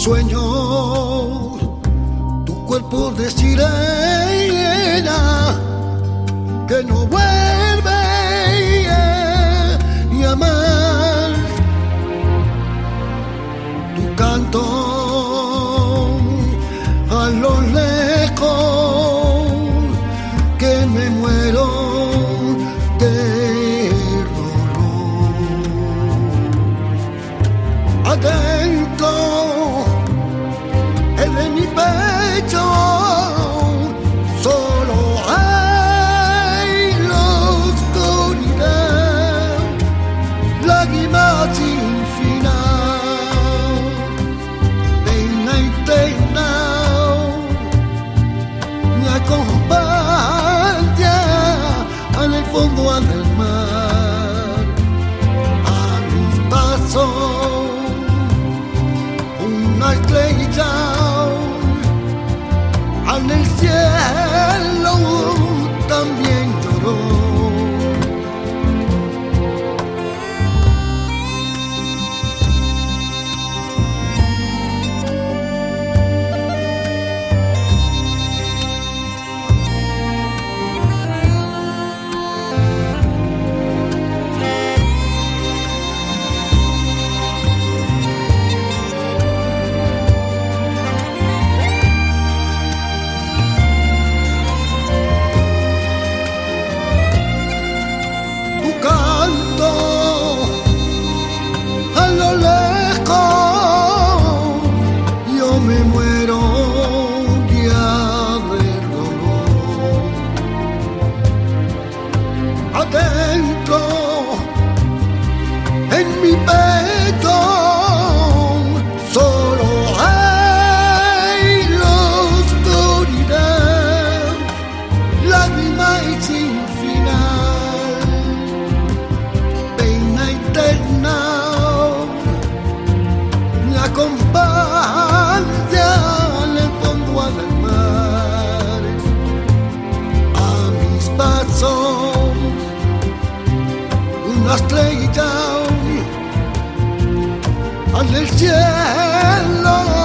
Sueño tu cuerpo de sirena que no vuelve ni a amar. Tu canto a lo lejos que me muero de dolor. Adentro en mi pecho solo hay la oscuridad, lágrimas sin final, pena eterna me acompaña en el fondo del mar. A mis pasos una estrella en el cielo también lloró. Me muero ya del dolor. Adentro en mi pecho solo hay la oscuridad, lágrimas sin final, pena eterna me acompaña en el fondo del mar. A mis pasos una estrella en el cielo